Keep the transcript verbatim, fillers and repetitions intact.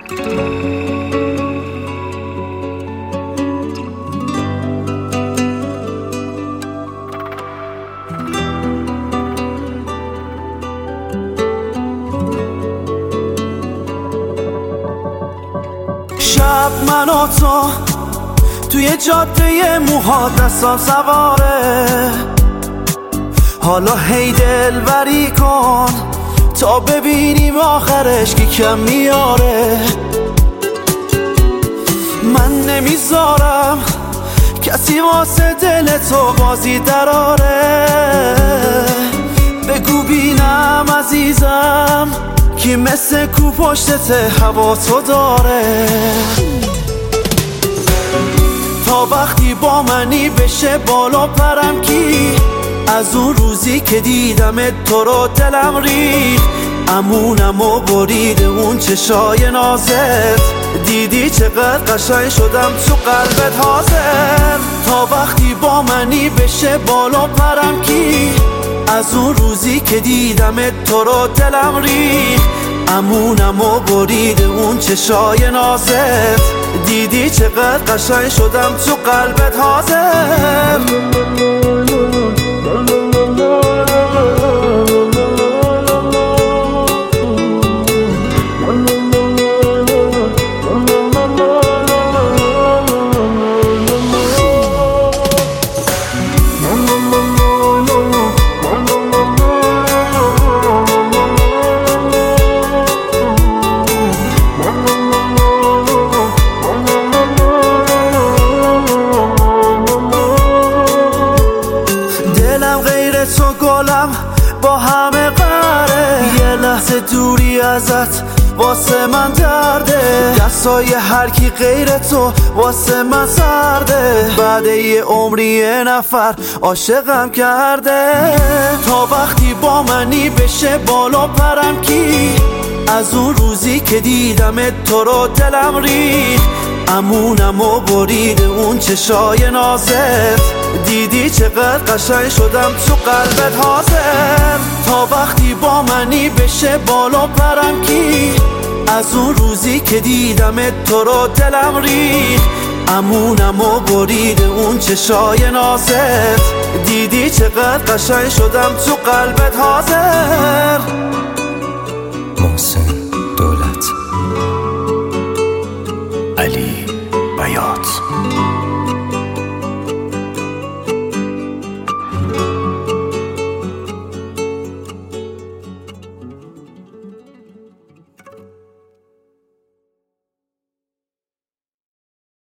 شب من و تو توی جاده موها دستان سواره، حالا هی دلبری کن تا ببینیم آخرش کی کم میاره. من نمیذارم کسی واسه دل تو بازی دراره، بگو بینم عزیزم کی مثل کو پشتت هوا تو داره. تا وقتی با منی بشه بالا پرم کی، از اون روزی که دیدم تو رو دلم ریخت، امونم و برید اون چشای نازت، دیدی چقدر قشنگ شدم تو قلبت حاضر. تا وقتی با منی بشه بالا پرم کی، از اون روزی که دیدم تو رو دلم ریخت، امونم و برید اون چشای نازت، دیدی چقدر قشنگ شدم تو قلبت حاضر. تو گلم با همه قره، یه لحظه دوری ازت واسه من درده، دستای هر کی غیر تو واسه من سرده، بعد یه عمری یه نفر عاشقم کرده. تا وقتی با منی بشه بالا پرم کی، از اون روزی که دیدم تو رو دلم ریخت، امونم و برید اون چشای نازت، دیدی چقدر قشنگ شدم تو قلبت حاضر. تا وقتی با منی بشه بالا پرم کی، از اون روزی که دیدم تو رو دلم ریخت، امونم و برید اون چشای نازت، دیدی چقدر قشنگ شدم تو قلبت حاضر. محسن